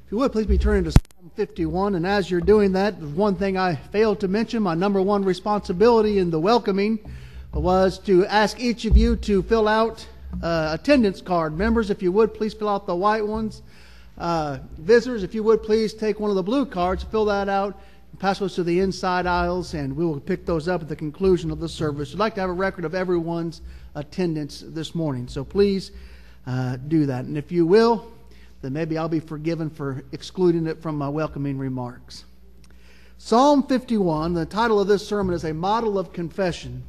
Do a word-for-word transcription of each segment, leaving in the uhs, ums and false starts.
If you would, please be turning to Psalm fifty-one. And as you're doing that, there's one thing I failed to mention. My number one responsibility in the welcoming was to ask each of you to fill out uh, attendance card. Members, if you would, please fill out the white ones. Uh, visitors, if you would, please take one of the blue cards, fill that out, and pass those to the inside aisles, and we will pick those up at the conclusion of the service. We'd like to have a record of everyone's attendance this morning. So please uh, do that. And if you will, then maybe I'll be forgiven for excluding it from my welcoming remarks. Psalm fifty-one, the title of this sermon is A Model of Confession.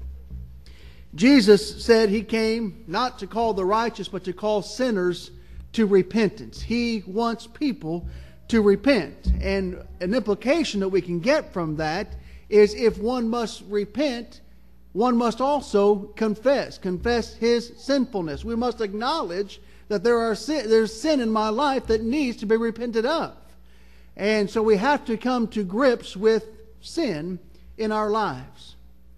Jesus said he came not to call the righteous, but to call sinners to repentance. He wants people to repent. And an implication that we can get from that is if one must repent, one must also confess, confess his sinfulness. We must acknowledge that there are sin, there's sin in my life that needs to be repented of. And so we have to come to grips with sin in our lives.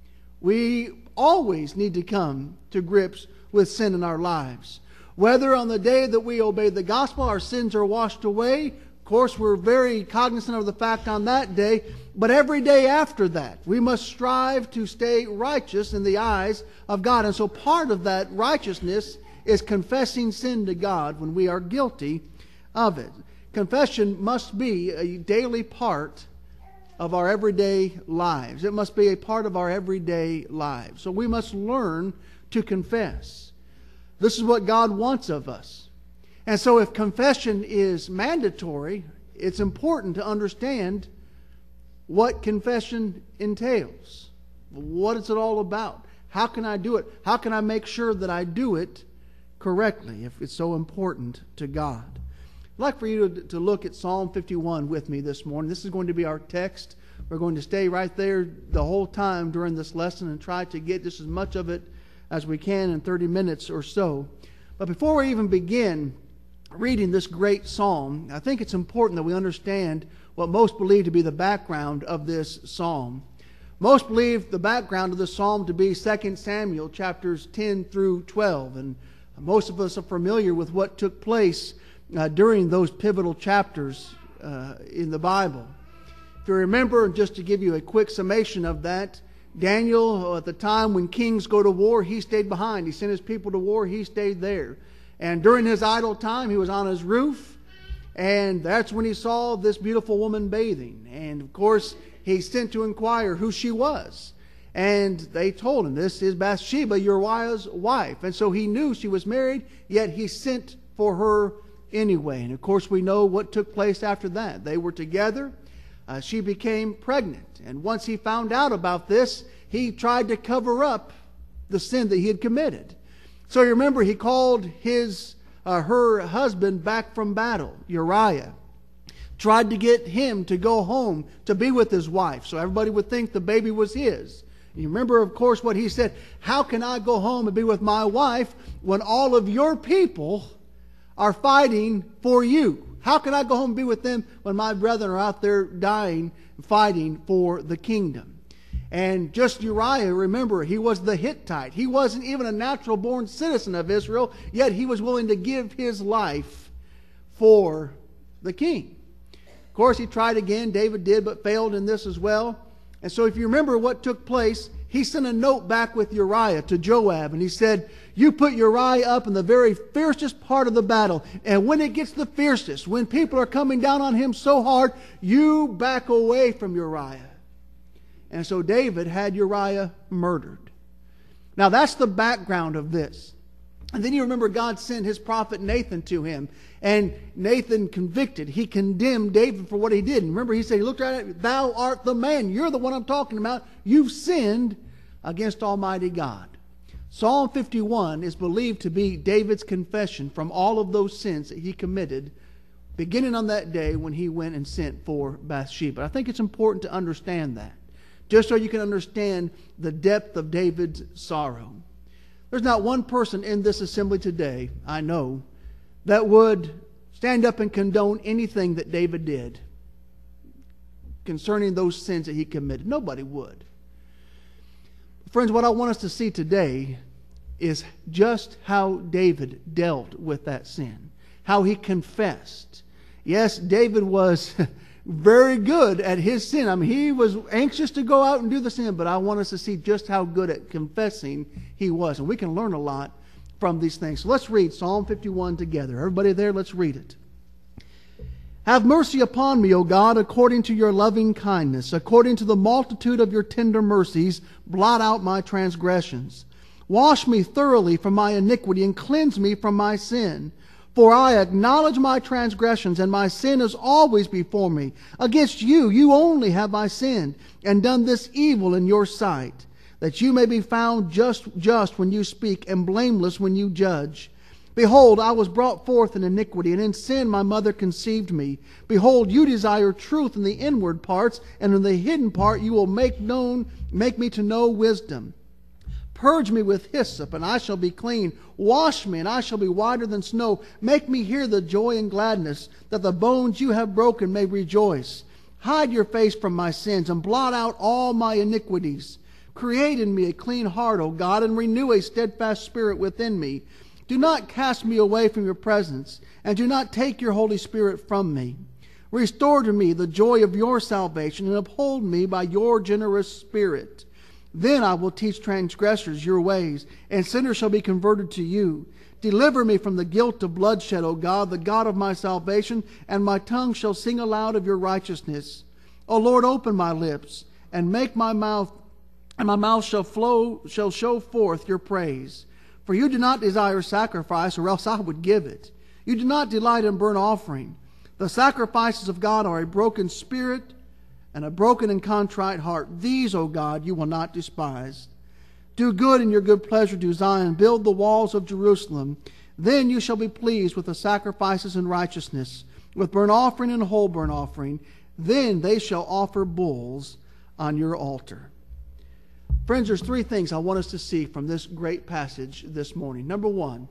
We always need to come to grips with sin in our lives. Whether on the day that we obey the gospel, our sins are washed away. Of course, we're very cognizant of the fact on that day. But every day after that, we must strive to stay righteous in the eyes of God. And so part of that righteousness is confessing sin to God when we are guilty of it. Confession must be a daily part of our everyday lives. It must be a part of our everyday lives. So we must learn to confess. This is what God wants of us. And so if confession is mandatory, it's important to understand what confession entails. What is it all about? How can I do it? How can I make sure that I do it correctly if it's so important to God? I'd like for you to, to look at Psalm fifty-one with me this morning. This is going to be our text. We're going to stay right there the whole time during this lesson and try to get just as much of it as we can in thirty minutes or so. But before we even begin reading this great psalm, I think it's important that we understand what most believe to be the background of this psalm. Most believe the background of the psalm to be Second Samuel chapters ten through twelve. And most of us are familiar with what took place uh, during those pivotal chapters uh, in the Bible. If you remember, just to give you a quick summation of that, Daniel, at the time when kings go to war, he stayed behind. He sent his people to war, he stayed there. And during his idle time, he was on his roof, and that's when he saw this beautiful woman bathing. And of course, he sent to inquire who she was. And they told him, this is Bathsheba, Uriah's wife. And so he knew she was married, yet he sent for her anyway. And of course, we know what took place after that. They were together. Uh, she became pregnant. And once he found out about this, he tried to cover up the sin that he had committed. So you remember, he called his uh, her husband back from battle, Uriah. Tried to get him to go home to be with his wife, so everybody would think the baby was his. You remember, of course, what he said, how can I go home and be with my wife when all of your people are fighting for you? How can I go home and be with them when my brethren are out there dying, fighting for the kingdom? And just Uriah, remember, he was the Hittite. He wasn't even a natural-born citizen of Israel, yet he was willing to give his life for the king. Of course, he tried again. David did, but failed in this as well. And so if you remember what took place, he sent a note back with Uriah to Joab, and he said, you put Uriah up in the very fiercest part of the battle, and when it gets the fiercest, when people are coming down on him so hard, you back away from Uriah. And so David had Uriah murdered. Now that's the background of this. And then you remember God sent his prophet Nathan to him. And Nathan convicted. He condemned David for what he did. And remember, he said, he looked at it, thou art the man. You're the one I'm talking about. You've sinned against Almighty God. Psalm fifty-one is believed to be David's confession from all of those sins that he committed, beginning on that day when he went and sent for Bathsheba. I think it's important to understand that, just so you can understand the depth of David's sorrow. There's not one person in this assembly today, I know, that would stand up and condone anything that David did concerning those sins that he committed. Nobody would. Friends, what I want us to see today is just how David dealt with that sin, how he confessed. Yes, David was very good at his sin. I mean, he was anxious to go out and do the sin, but I want us to see just how good at confessing he was. And we can learn a lot from these things. So let's read Psalm fifty-one together. Everybody there, let's read it. Have mercy upon me, O God, according to your loving kindness. According to the multitude of your tender mercies, blot out my transgressions. Wash me thoroughly from my iniquity and cleanse me from my sin. For I acknowledge my transgressions, and my sin is always before me. Against you, you only have I sinned, and done this evil in your sight, that you may be found just, just when you speak, and blameless when you judge. Behold, I was brought forth in iniquity, and in sin my mother conceived me. Behold, you desire truth in the inward parts, and in the hidden part you will make known, make me to know wisdom. Purge me with hyssop, and I shall be clean. Wash me, and I shall be whiter than snow. Make me hear the joy and gladness, that the bones you have broken may rejoice. Hide your face from my sins, and blot out all my iniquities. Create in me a clean heart, O God, and renew a steadfast spirit within me. Do not cast me away from your presence, and do not take your Holy Spirit from me. Restore to me the joy of your salvation, and uphold me by your generous spirit. Then I will teach transgressors your ways, and sinners shall be converted to you. Deliver me from the guilt of bloodshed, O God, the God of my salvation, and my tongue shall sing aloud of your righteousness. O Lord, open my lips, and make my mouth, and my mouth shall flow, shall show forth your praise. For you do not desire sacrifice, or else I would give it. You do not delight in burnt offering. The sacrifices of God are a broken spirit and a broken and contrite heart. These, O God, you will not despise. Do good in your good pleasure to Zion. Build the walls of Jerusalem. Then you shall be pleased with the sacrifices in righteousness, with burnt offering and whole burnt offering. Then they shall offer bulls on your altar. Friends, there's three things I want us to see from this great passage this morning. Number one,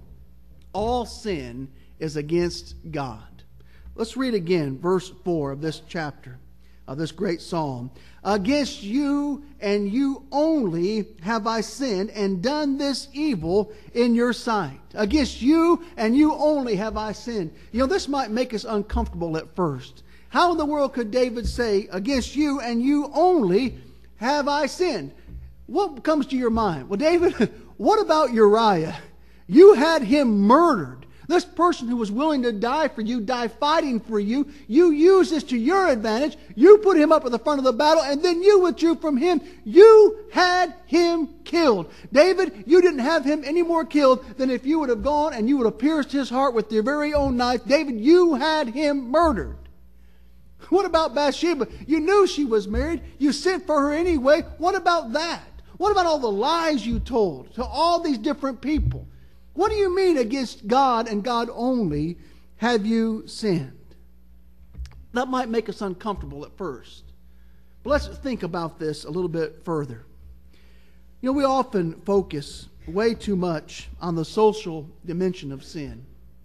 all sin is against God. Let's read again verse four of this chapter, of this great psalm. Against you and you only have I sinned and done this evil in your sight. Against you and you only have I sinned. You know, this might make us uncomfortable at first. How in the world could David say, against you and you only have I sinned? What comes to your mind? Well, David, what about Uriah? You had him murdered. This person who was willing to die for you, die fighting for you, you used this to your advantage. You put him up at the front of the battle, and then you withdrew from him. You had him killed. David, you didn't have him any more killed than if you would have gone and you would have pierced his heart with your very own knife. David, you had him murdered. What about Bathsheba? You knew she was married. You sent for her anyway. What about that? What about all the lies you told to all these different people? What do you mean against God and God only have you sinned? That might make us uncomfortable at first. But let's think about this a little bit further. You know, we often focus way too much on the social dimension of sin.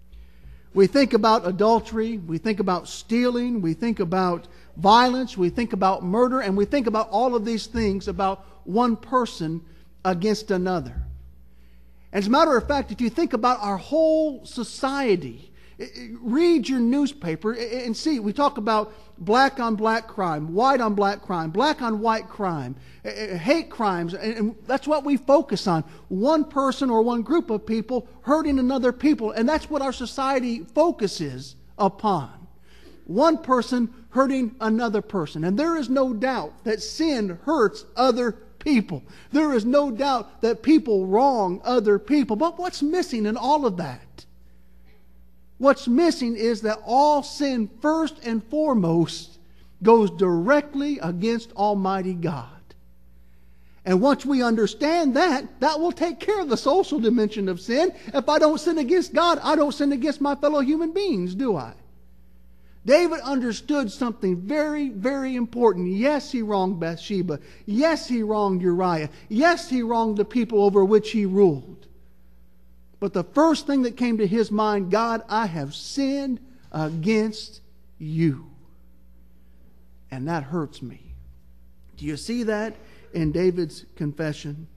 We think about adultery, we think about stealing, we think about violence, we think about murder, and we think about all of these things about one person against another. As a matter of fact, if you think about our whole society, read your newspaper and see, we talk about black on black crime, white on black crime, black on white crime, hate crimes, and that's what we focus on. One person or one group of people hurting another people, and that's what our society focuses upon. One person hurting another person. And there is no doubt that sin hurts other people. There is no doubt that people wrong other people. But what's missing in all of that? What's missing is that all sin, first and foremost, goes directly against Almighty God. And once we understand that, that will take care of the social dimension of sin. If I don't sin against God, I don't sin against my fellow human beings, do I? David understood something very, very important. Yes, he wronged Bathsheba. Yes, he wronged Uriah. Yes, he wronged the people over which he ruled. But the first thing that came to his mind, God, I have sinned against you. And that hurts me. Do you see that in David's confession?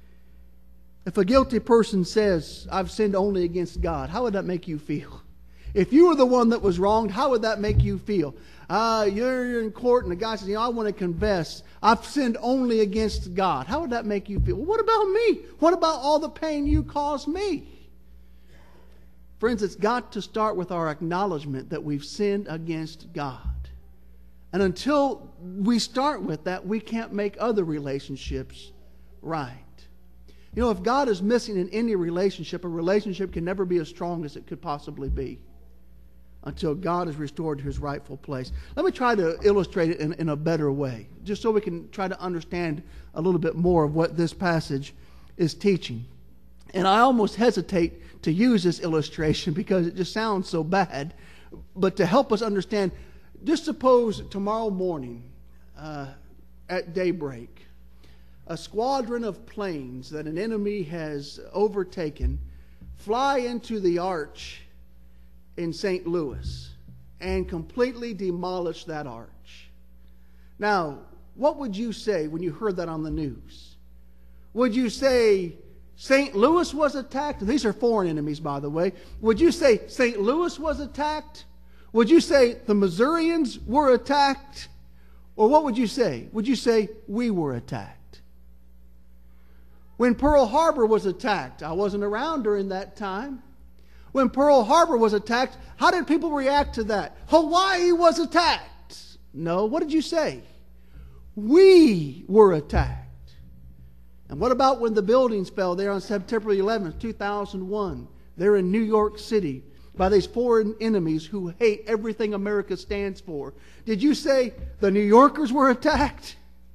If a guilty person says, I've sinned only against God, how would that make you feel? If you were the one that was wronged, how would that make you feel? Uh, you're in court and the guy says, you know, I want to confess. I've sinned only against God. How would that make you feel? Well, what about me? What about all the pain you caused me? Friends, it's got to start with our acknowledgement that we've sinned against God. And until we start with that, we can't make other relationships right. You know, if God is missing in any relationship, a relationship can never be as strong as it could possibly be until God is restored to His rightful place. Let me try to illustrate it in, in a better way, just so we can try to understand a little bit more of what this passage is teaching. And I almost hesitate to use this illustration because it just sounds so bad. But to help us understand, just suppose tomorrow morning uh, at daybreak, a squadron of planes that an enemy has overtaken fly into the arch in Saint Louis and completely demolish that arch. Now, what would you say when you heard that on the news? Would you say Saint Louis was attacked? These are foreign enemies, by the way. Would you say Saint Louis was attacked? Would you say the Missourians were attacked? Or what would you say? Would you say we were attacked? When Pearl Harbor was attacked, I wasn't around during that time. When Pearl Harbor was attacked, how did people react to that? Hawaii was attacked. No, what did you say? We were attacked. And what about when the buildings fell there on September eleventh, two thousand one? There in New York City by these foreign enemies who hate everything America stands for. Did you say the New Yorkers were attacked?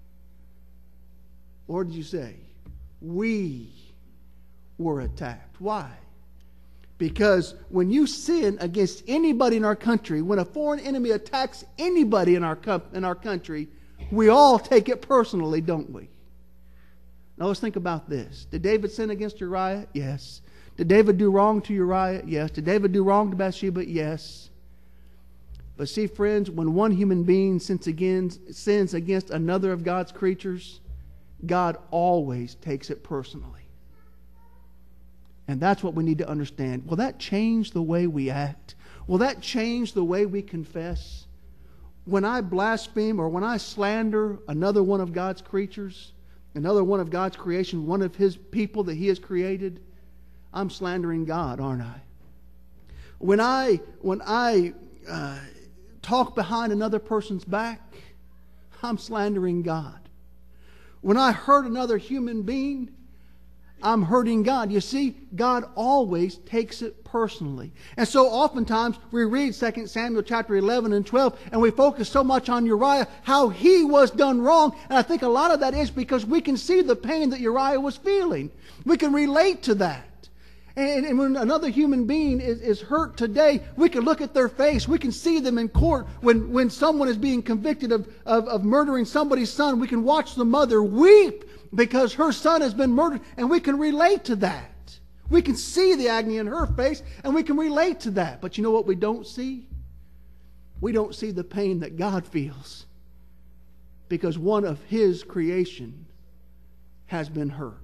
Or did you say we were attacked? Why? Because when you sin against anybody in our country, when a foreign enemy attacks anybody in our, in our country, we all take it personally, don't we? Now let's think about this. Did David sin against Uriah? Yes. Did David do wrong to Uriah? Yes. Did David do wrong to Bathsheba? Yes. But see, friends, when one human being sins against, sins against another of God's creatures, God always takes it personally. And that's what we need to understand. Will that change the way we act? Will that change the way we confess? When I blaspheme or when I slander another one of God's creatures, another one of God's creation, one of His people that He has created, I'm slandering God, aren't I? When I, when I uh, talk behind another person's back, I'm slandering God. When I hurt another human being, I'm hurting God. You see, God always takes it personally. And so oftentimes we read Second Samuel chapter eleven and twelve and we focus so much on Uriah, how he was done wrong. And I think a lot of that is because we can see the pain that Uriah was feeling. We can relate to that. And, and when another human being is, is hurt today, we can look at their face. We can see them in court. When, when someone is being convicted of, of, of murdering somebody's son, we can watch the mother weep because her son has been murdered, and we can relate to that. We can see the agony in her face, and we can relate to that. But you know what we don't see? We don't see the pain that God feels because one of His creation has been hurt.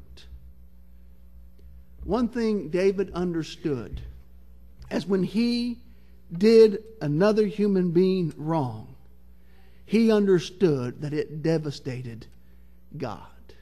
One thing David understood is when he did another human being wrong, he understood that it devastated God.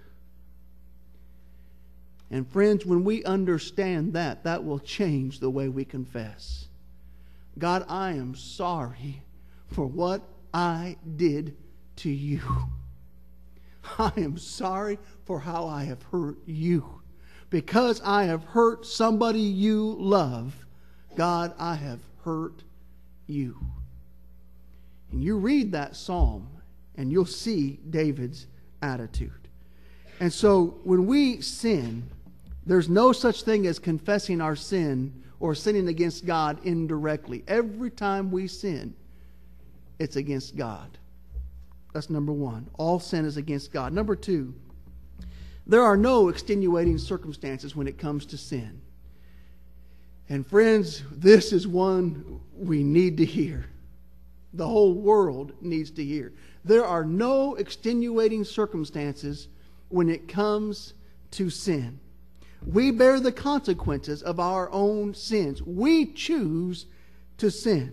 And friends, when we understand that, that will change the way we confess. God, I am sorry for what I did to you. I am sorry for how I have hurt you. Because I have hurt somebody you love, God, I have hurt you. And you read that psalm and you'll see David's attitude. And so when we sin, there's no such thing as confessing our sin or sinning against God indirectly. Every time we sin, it's against God. That's number one. All sin is against God. Number two, there are no extenuating circumstances when it comes to sin. And friends, this is one we need to hear. The whole world needs to hear. There are no extenuating circumstances when it comes to sin. We bear the consequences of our own sins. We choose to sin.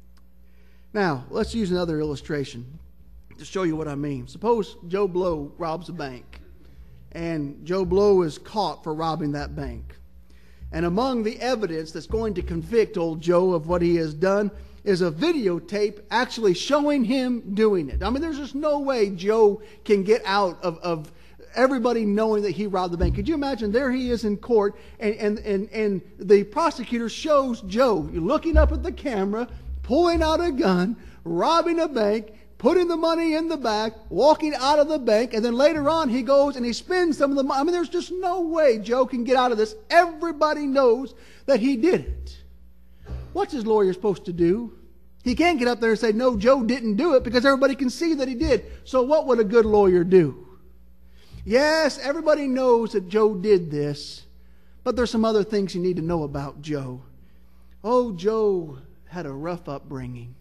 Now, let's use another illustration to show you what I mean. Suppose Joe Blow robs a bank, and Joe Blow is caught for robbing that bank. And among the evidence that's going to convict old Joe of what he has done is a videotape actually showing him doing it. I mean, there's just no way Joe can get out of, of everybody knowing that he robbed the bank. Could you imagine? There he is in court, and, and, and, and the prosecutor shows Joe looking up at the camera, pulling out a gun, robbing a bank, putting the money in the bag, walking out of the bank, and then later on he goes and he spends some of the money. I mean, there's just no way Joe can get out of this. Everybody knows that he did it. What's his lawyer supposed to do? He can't get up there and say, no, Joe didn't do it, because everybody can see that he did. So what would a good lawyer do? Yes, everybody knows that Joe did this, but there's some other things you need to know about Joe. Oh, Joe had a rough upbringing.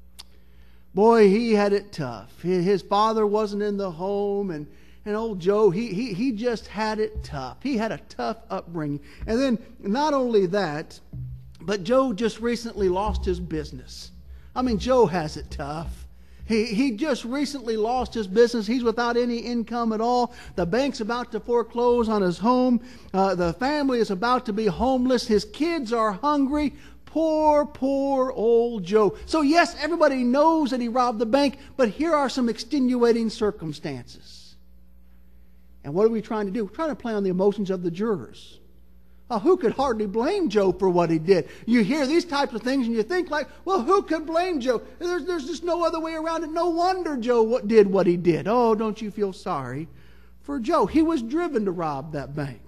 Boy, he had it tough. His father wasn't in the home, and, and old Joe, he, he, he just had it tough. He had a tough upbringing. And then not only that, but Joe just recently lost his business. I mean, Joe has it tough. He, he just recently lost his business. He's without any income at all. The bank's about to foreclose on his home. Uh, the family is about to be homeless. His kids are hungry. Poor, poor old Joe. So yes, everybody knows that he robbed the bank, but here are some extenuating circumstances. And what are we trying to do? We're trying to play on the emotions of the jurors. Uh, who could hardly blame Joe for what he did? You hear these types of things and you think like, well, who could blame Joe? There's, there's just no other way around it. No wonder Joe what, did what he did. Oh, don't you feel sorry for Joe? He was driven to rob that bank.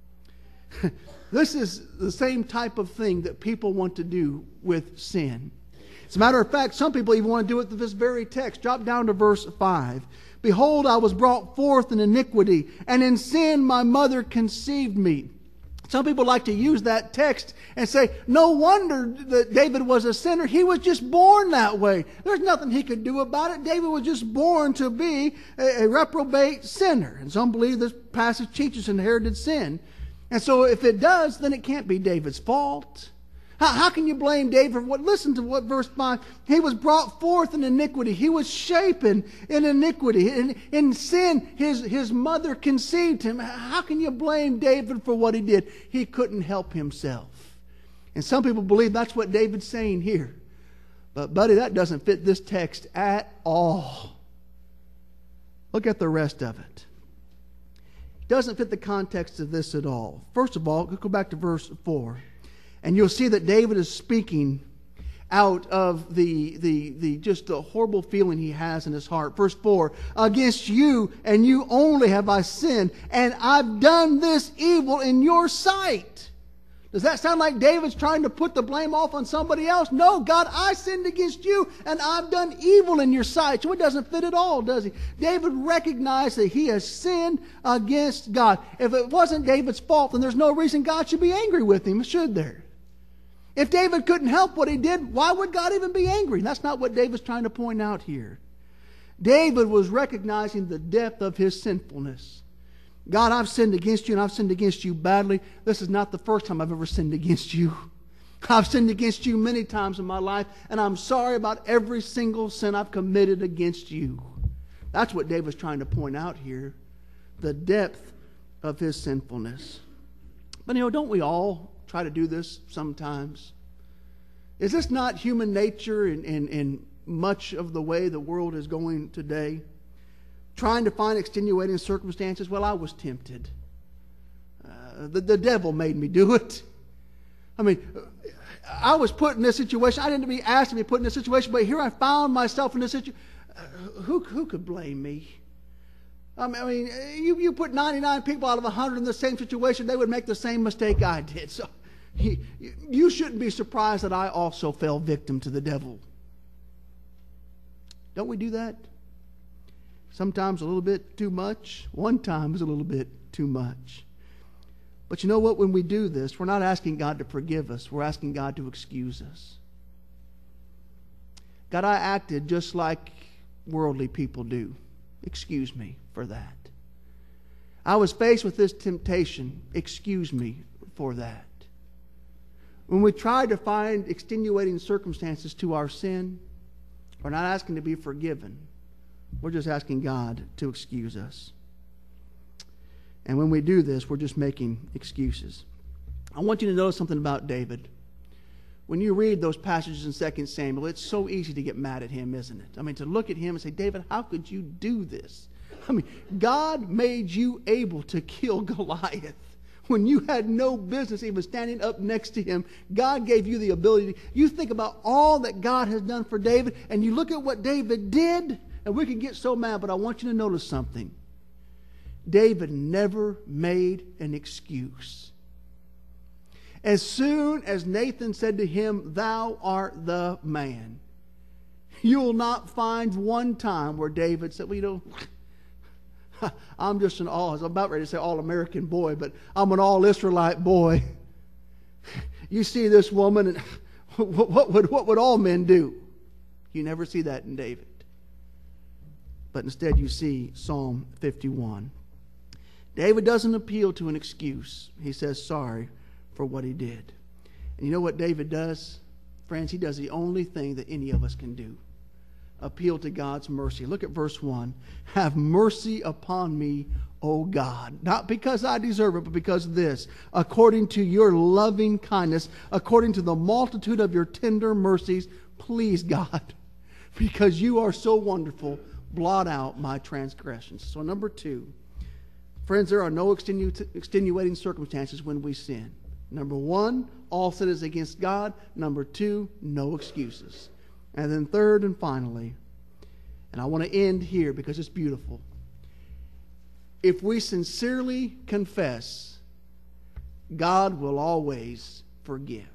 This is the same type of thing that people want to do with sin. As a matter of fact, some people even want to do it with this very text. Drop down to verse five. Behold, I was brought forth in iniquity, and in sin my mother conceived me. Some people like to use that text and say, no wonder that David was a sinner. He was just born that way. There's nothing he could do about it. David was just born to be a, a reprobate sinner. And some believe this passage teaches inherited sin. And so if it does, then it can't be David's fault. How, how can you blame David for what? Listen to what verse five. He was brought forth in iniquity. He was shapen in iniquity. In, in sin, his, his mother conceived him. How can you blame David for what he did? He couldn't help himself. And some people believe that's what David's saying here. But buddy, that doesn't fit this text at all. Look at the rest of it. Doesn't fit the context of this at all. First of all, go back to verse four. And you'll see that David is speaking out of the, the, the just the horrible feeling he has in his heart. Verse four, against you and you only have I sinned, and I've done this evil in your sight. Does that sound like David's trying to put the blame off on somebody else? No, God, I sinned against you and I've done evil in your sight. So it doesn't fit at all, does he? David recognized that he has sinned against God. If it wasn't David's fault, then there's no reason God should be angry with him, should there? If David couldn't help what he did, why would God even be angry? That's not what David's trying to point out here. David was recognizing the depth of his sinfulness. God, I've sinned against you, and I've sinned against you badly. This is not the first time I've ever sinned against you. I've sinned against you many times in my life, and I'm sorry about every single sin I've committed against you. That's what David's trying to point out here, the depth of his sinfulness. But you know, don't we all try to do this sometimes? Is this not human nature in, in, in much of the way the world is going today? Trying to find extenuating circumstances. Well, I was tempted. Uh, the, the devil made me do it. I mean, I was put in this situation. I didn't be asked to be put in this situation, but here I found myself in this situation. Uh, who, who could blame me? I mean, I mean you, you put ninety-nine people out of one hundred in the same situation, they would make the same mistake I did. So he, you shouldn't be surprised that I also fell victim to the devil. Don't we do that? Sometimes a little bit too much. One time is a little bit too much. But you know what? When we do this, we're not asking God to forgive us. We're asking God to excuse us. God, I acted just like worldly people do. Excuse me for that. I was faced with this temptation. Excuse me for that. When we try to find extenuating circumstances to our sin, we're not asking to be forgiven. We're just asking God to excuse us. And when we do this, we're just making excuses. I want you to know something about David. When you read those passages in Second Samuel, it's so easy to get mad at him, isn't it? I mean, to look at him and say, David, how could you do this? I mean, God made you able to kill Goliath when you had no business even standing up next to him. God gave you the ability. You think about all that God has done for David, and you look at what David did, and we can get so mad, but I want you to notice something. David never made an excuse. As soon as Nathan said to him, thou art the man, you will not find one time where David said, well, you know, I'm just an all, I was about ready to say all-American boy, but I'm an all-Israelite boy. You see this woman, and what would, what would all men do? You never see that in David. But instead you see Psalm fifty-one. David doesn't appeal to an excuse. He says sorry for what he did. And you know what David does? Friends, he does the only thing that any of us can do. Appeal to God's mercy. Look at verse one. Have mercy upon me, O God. Not because I deserve it, but because of this. According to your loving kindness, according to the multitude of your tender mercies, please, God, because you are so wonderful, blot out my transgressions. So number two, friends, there are no extenu- extenuating circumstances when we sin. Number one, all sin is against God. Number two, no excuses. And then third and finally, and I want to end here because it's beautiful. If we sincerely confess, God will always forgive.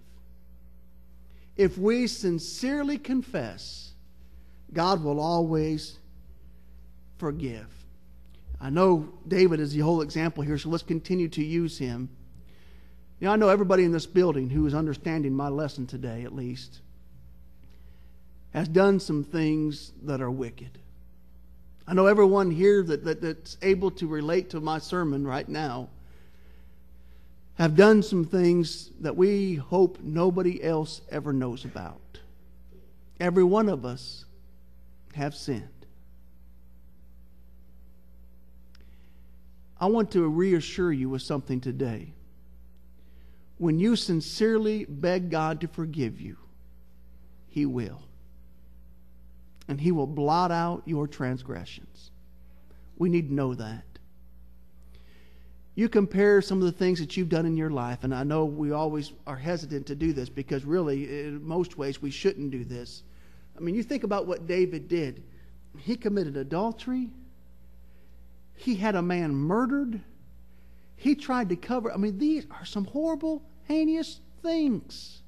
If we sincerely confess, God will always forgive. I know David is the whole example here, so let's continue to use him. You know, I know everybody in this building who is understanding my lesson today, at least, has done some things that are wicked. I know everyone here that, that, that's able to relate to my sermon right now have done some things that we hope nobody else ever knows about. Every one of us have sinned. I want to reassure you with something today. When you sincerely beg God to forgive you, He will. And He will blot out your transgressions. We need to know that. You compare some of the things that you've done in your life, and I know we always are hesitant to do this because really, in most ways, we shouldn't do this. I mean, you think about what David did. He committed adultery. He had a man murdered. He tried to cover. I mean, these are some horrible, heinous things.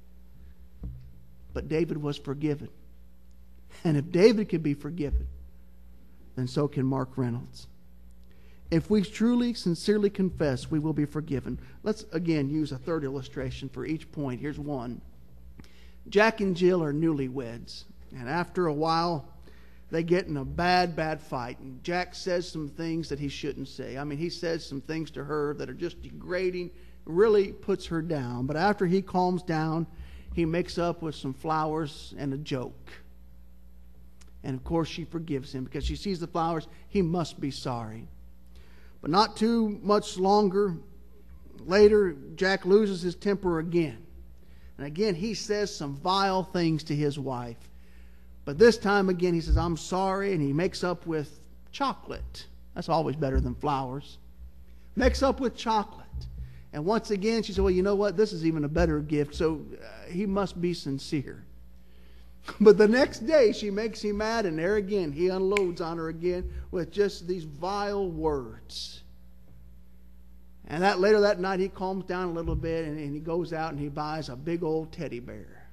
But David was forgiven. And if David can be forgiven, then so can Mark Reynolds. If we truly, sincerely confess, we will be forgiven. Let's again use a third illustration for each point. Here's one. Jack and Jill are newlyweds. And after a while, they get in a bad, bad fight. And Jack says some things that he shouldn't say. I mean, he says some things to her that are just degrading, really puts her down. But after he calms down, he makes up with some flowers and a joke. And of course, she forgives him because she sees the flowers. He must be sorry. But not too much longer later, Jack loses his temper again. And again, he says some vile things to his wife. But this time again, he says, I'm sorry, and he makes up with chocolate. That's always better than flowers. Makes up with chocolate. And once again, she said, well, you know what? This is even a better gift, so uh, he must be sincere. But the next day, she makes him mad, and there again, he unloads on her again with just these vile words. And that later that night, he calms down a little bit, and, and he goes out and he buys a big old teddy bear.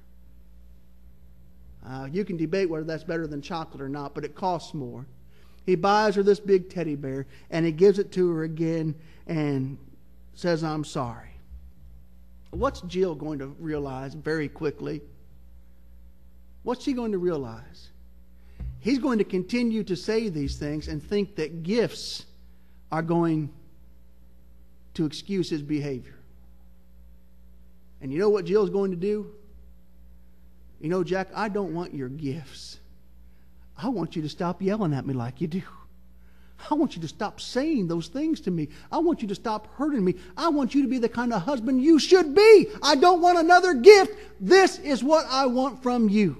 Uh, you can debate whether that's better than chocolate or not, but it costs more. He buys her this big teddy bear, and he gives it to her again and says, I'm sorry. What's Jill going to realize very quickly? What's she going to realize? He's going to continue to say these things and think that gifts are going to excuse his behavior. And you know what Jill's going to do? You know, Jack, I don't want your gifts. I want you to stop yelling at me like you do. I want you to stop saying those things to me. I want you to stop hurting me. I want you to be the kind of husband you should be. I don't want another gift. This is what I want from you.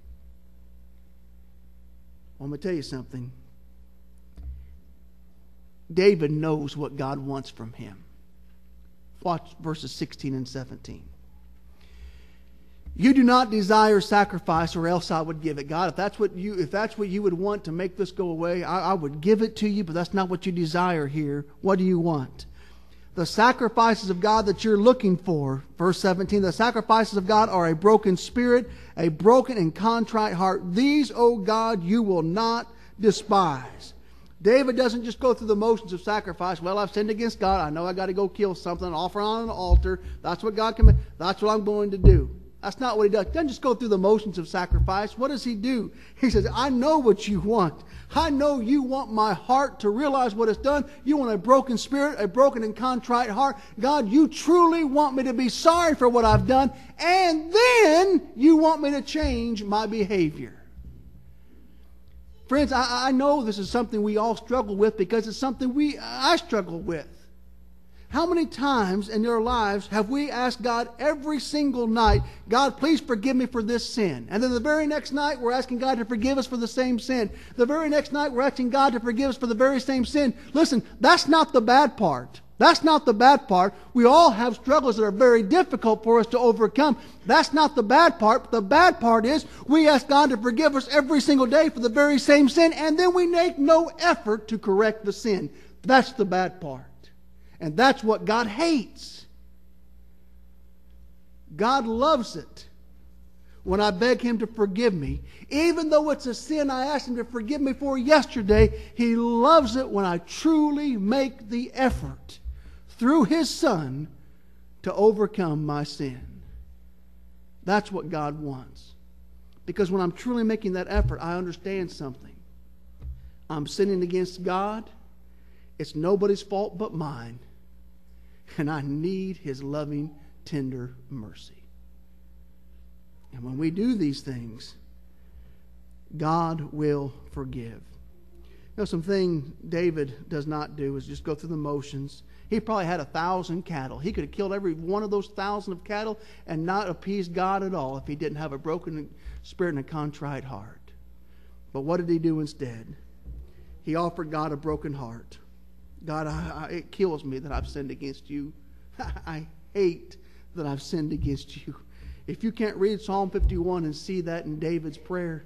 Well, I'm going to tell you something. David knows what God wants from him. Watch verses sixteen and seventeen. You do not desire sacrifice, or else I would give it. God, if that's what you if that's what you would want to make this go away, I, I would give it to you, but that's not what you desire here. What do you want? The sacrifices of God that you're looking for, verse seventeen, the sacrifices of God are a broken spirit, a broken and contrite heart. These, O God, you will not despise. David doesn't just go through the motions of sacrifice. Well, I've sinned against God. I know I got to go kill something, offer on an altar. That's what God commanded. That's what I'm going to do. That's not what he does. He doesn't just go through the motions of sacrifice. What does he do? He says, I know what you want. I know you want my heart to realize what it's done. You want a broken spirit, a broken and contrite heart. God, you truly want me to be sorry for what I've done. And then you want me to change my behavior. Friends, I, I know this is something we all struggle with because it's something we I struggle with. How many times in your lives have we asked God every single night, God, please forgive me for this sin? And then the very next night, we're asking God to forgive us for the same sin. The very next night, we're asking God to forgive us for the very same sin. Listen, that's not the bad part. That's not the bad part. We all have struggles that are very difficult for us to overcome. That's not the bad part. The bad part is we ask God to forgive us every single day for the very same sin, and then we make no effort to correct the sin. That's the bad part. And that's what God hates. God loves it when I beg Him to forgive me. Even though it's a sin I asked Him to forgive me for yesterday, He loves it when I truly make the effort through His Son to overcome my sin. That's what God wants. Because when I'm truly making that effort, I understand something. I'm sinning against God. It's nobody's fault but mine. And I need His loving, tender mercy. And when we do these things, God will forgive. You know, something David does not do is just go through the motions. He probably had a thousand cattle. He could have killed every one of those thousand of cattle and not appeased God at all if he didn't have a broken spirit and a contrite heart. But what did he do instead? He offered God a broken heart. God, I, I, it kills me that I've sinned against you. I hate that I've sinned against you. If you can't read Psalm fifty-one and see that in David's prayer,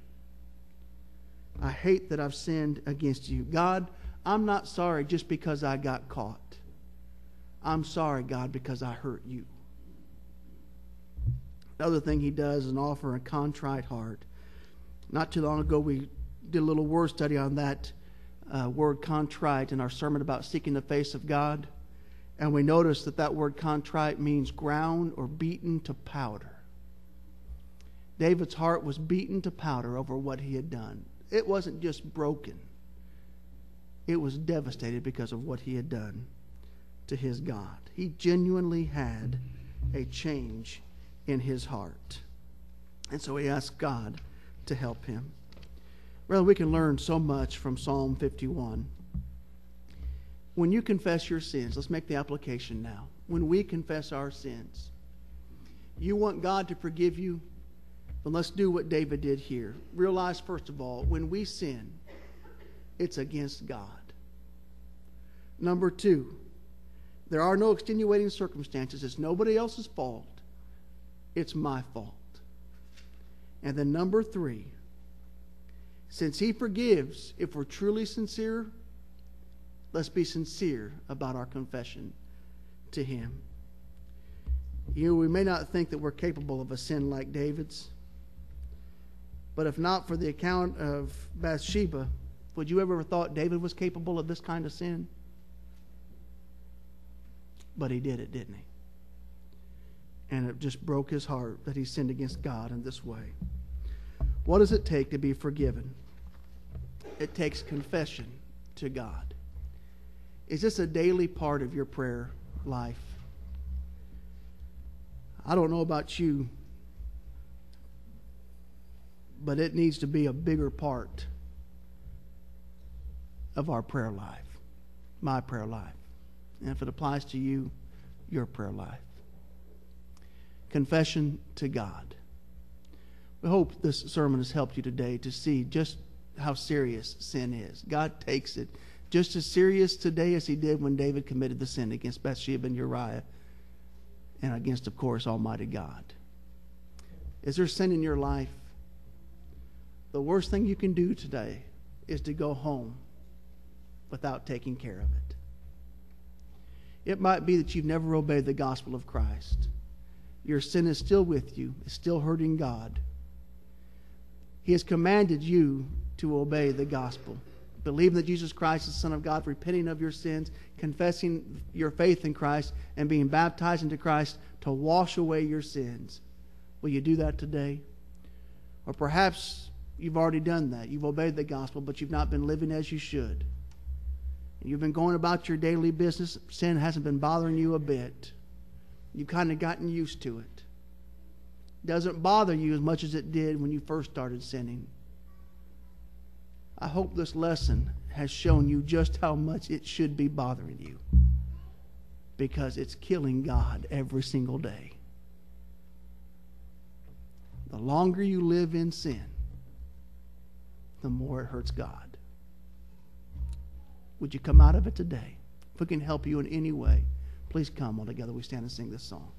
I hate that I've sinned against you. God, I'm not sorry just because I got caught. I'm sorry, God, because I hurt you. Another thing he does is an offer a contrite heart. Not too long ago, we did a little word study on that uh, word contrite in our sermon about seeking the face of God. And we noticed that that word contrite means ground or beaten to powder. David's heart was beaten to powder over what he had done. It wasn't just broken. It was devastated because of what he had done to his God. He genuinely had a change in his heart. And so he asked God to help him. Well, we can learn so much from Psalm fifty-one. When you confess your sins, let's make the application now. When we confess our sins, you want God to forgive you, then let's do what David did here. Realize, first of all, when we sin, it's against God. Number two, there are no extenuating circumstances. It's nobody else's fault. It's my fault. And then number three, since He forgives, if we're truly sincere, let's be sincere about our confession to Him. You know, we may not think that we're capable of a sin like David's, but if not for the account of Bathsheba, would you ever have thought David was capable of this kind of sin? But he did it, didn't he? And it just broke his heart that he sinned against God in this way. What does it take to be forgiven? It takes confession to God. Is this a daily part of your prayer life? I don't know about you, but it needs to be a bigger part of our prayer life, my prayer life. And if it applies to you, your prayer life. Confession to God. We hope this sermon has helped you today to see just how serious sin is. God takes it just as serious today as he did when David committed the sin against Bathsheba and Uriah and against, of course, Almighty God. Is there sin in your life? The worst thing you can do today is to go home without taking care of it. It might be that you've never obeyed the gospel of Christ. Your sin is still with you. It's still hurting God. He has commanded you to obey the gospel. Believing that Jesus Christ is the Son of God, repenting of your sins, confessing your faith in Christ, and being baptized into Christ to wash away your sins. Will you do that today? Or perhaps you've already done that. You've obeyed the gospel, but you've not been living as you should. And you've been going about your daily business. Sin hasn't been bothering you a bit. You've kind of gotten used to it. It doesn't bother you as much as it did when you first started sinning. I hope this lesson has shown you just how much it should be bothering you, because it's killing God every single day. The longer you live in sin, the more it hurts God. Would you come out of it today? If we can help you in any way, please come while together we stand and sing this song.